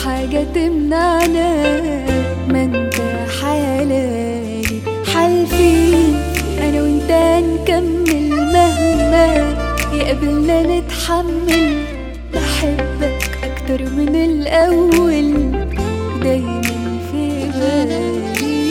حاجة تمنعنا، ما انت حلالي حالفين انا وانت نكمل مهما يقابلنا نتحمل. بحبك اكتر من الاول دايما في بالي.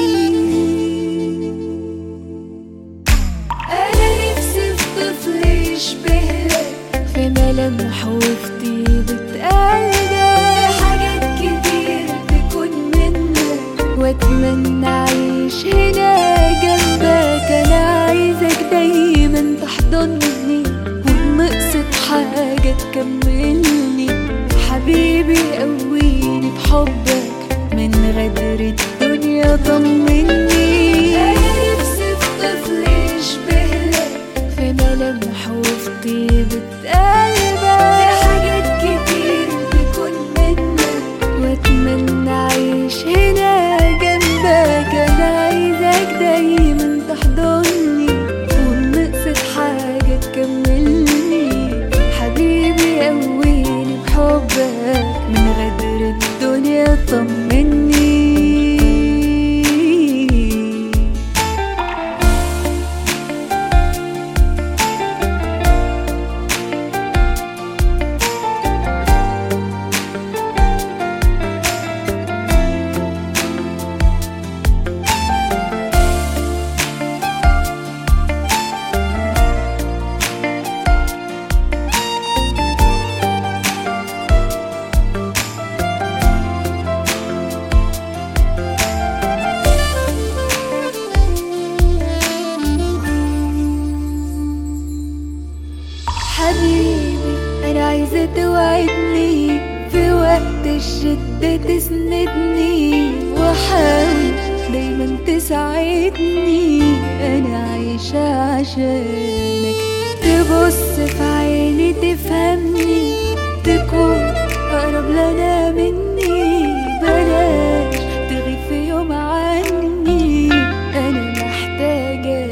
انا نفسي في طفل يشبهلك في ملامح وفي طيبة قلبك، حاجات كتير تكون منك واتمنى اعيش هنا جنبك. انا عايزك دايما تحضني ونقصد حاجة تكملني. حبيبي قويني بحبك من غدر الدنيا طمني. انا نفسي في طفل يشبهلك في ملامح وفي طيبة قلبك، حاجات كتير تكون منك واتمنى اعيش هنا جنبك. انا عايزك دايما تحضني ونقصد حاجة تكملني. حبيبي قويني بحبك من غدر الدنيا طمني. حبيبي أنا عايزة توعدني في وقت الشدة تسندني، وحاول دايما تساعدني. أنا عايشة عشانك، تبص في عيني تفهمني، تكون أقرب لنا مني. بلاش تغيب في يوم عني، أنا محتاجة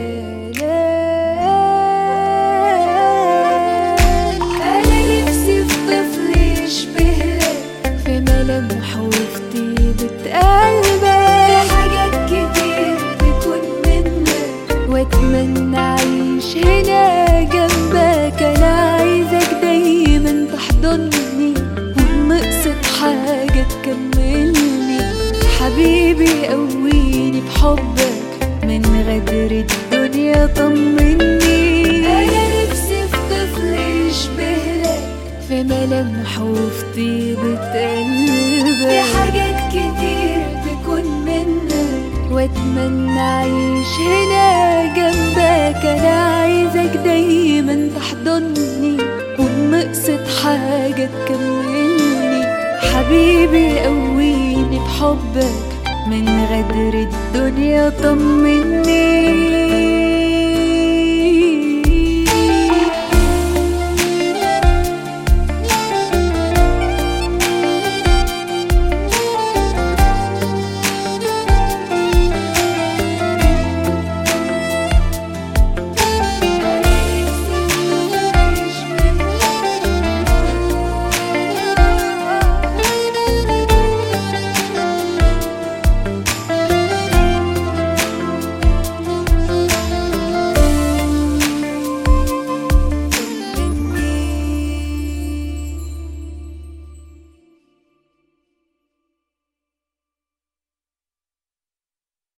ملامح وفي طيبة قلبك، حاجات كتير تكون منك واتمنى اعيش هنا جنبك. انا عايزك دايما تحضني ونقصد حاجة تكملني. حبيبي قويني بحبك من غدر الدنيا طمني. انا نفسي في طفل يشبهلك في ملامح وفي طيبة قلبك، حاجات كتير تكون منك واتمنى اعيش هنا جنبك. انا عايزك دايما تحضني ونقصد حاجة تكملني. حبيبي قويني بحبك من غدر الدنيا طمني.